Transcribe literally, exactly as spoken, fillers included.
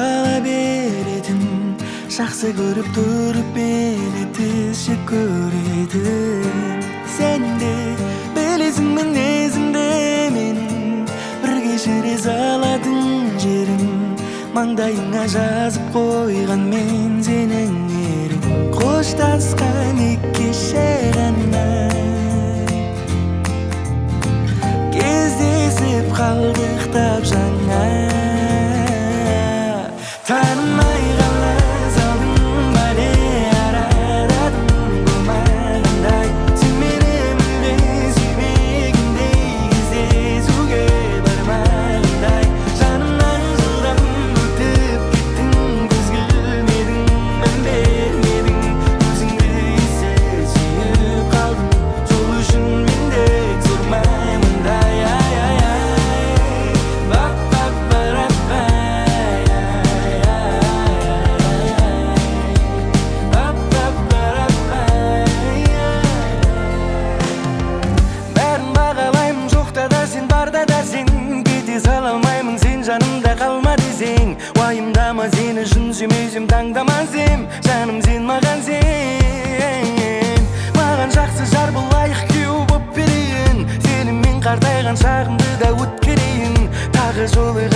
сала беретін, жақсы көріп тұрып мені тізші көретін. Сен де білесің мінезімді менің, бір кешіре салатын жерім, маңдайыңа жазып қойған мен сенің ерің. Қоштасқан екі кеше ғана кездесіп қалдық тап жаңа. Танымай қала салдың бәле арададың болмағандай, сен мені мүлде сүймегендей, кездесуге бармағандай. Жанымнан жылдам өтіп кеттің, көз келмедің, мән бермедің, өзіңді есе сүйіп қалдым, сол үшін мен де тұрмаймындай. Ай ай ай, бап бап барап бай, ай ай ай, бап бап барап бай. Бәрін бағалаймын, жоқта да сен, барда да сен, кете сала алмаймын сен жанымда қалма десең. Уайымдама, сені шын сүймесем таңдамасем, жаным сен маған сен. Маған жақсы жар бол, лайық күйеу боп берейін, сенімен қартайған шағымды да өткерейін. Тағы жолы